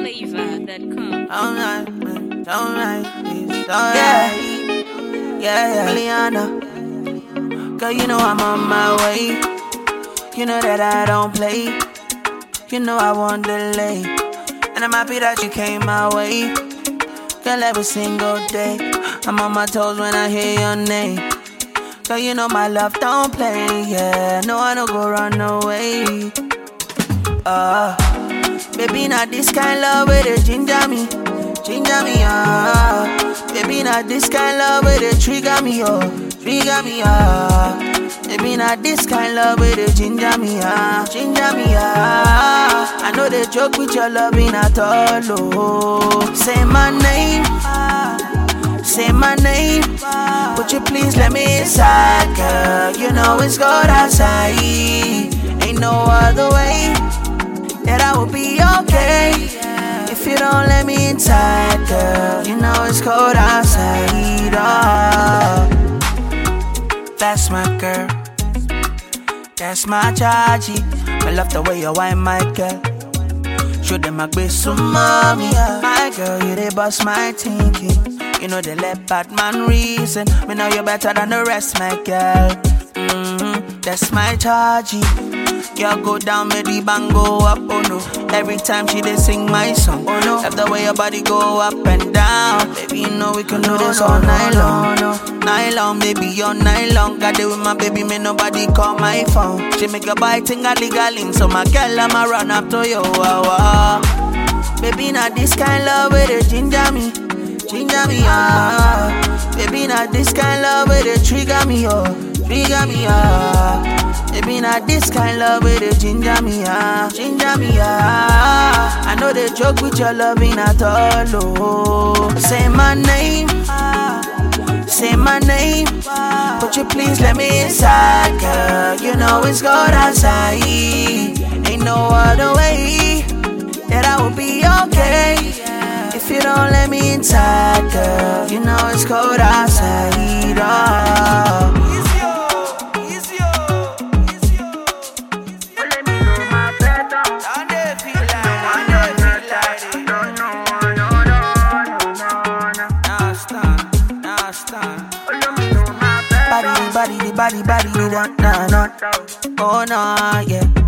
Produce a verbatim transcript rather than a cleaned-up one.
flavor dot com. Alright, man. Alright, it's alright. Yeah, yeah, yeah. Liana. Girl, you know I'm on my way. You know that I don't play. You know I won't delay. And I'm happy that you came my way. Girl, every single day I'm on my toes when I hear your name. Girl, you know my love don't play. Yeah, no, I don't go run away. Uh, baby, not this kind love with it ginger me, ginger me, ah. Uh. Baby, not this kind love with it trigger me, oh, trigger me, ah. Uh. Baby, not this kind love with it ginger me, ah, ginger me, ah. I know they joke with your loving at all, oh. Say my name, say my name. Would you please let me inside, girl? You know it's cold outside. Ain't no other way that I will be okay if you don't let me inside, girl. You know it's cold outside. Oh. That's my girl, that's my chargy. I love the way you whine, my girl. Show them a bit some mommy, my girl. You they bust my thinking. You know they let bad man reason. Me know you better than the rest, my girl. Mm-hmm. That's my chargy. Girl go down, make the bang go up, oh no. Every time she dey sing my song, oh no. Love the way your body go up and down. Baby, you know we can do this all night long, no. Night long, baby, all night long. Got it with my baby, me nobody call my phone. She make a bite ting a ling, so my girl I'ma run up to you, wow, wow. Baby, not this kind love with it ginger me, ginger me, ah. Baby, not this kind love with it trigger me, oh, trigger me, ah. Baby, not this kind love with it ginger me, ah, ginger me, ah. I know they joke with your loving at all, oh. Say my name, say my name. Would you please let me inside, girl? You know it's cold outside. Ain't no other way that I will be okay if you don't let me inside, girl. You know it's cold outside, oh. Body, body, body, body, body, nah, nah. Oh no, yeah.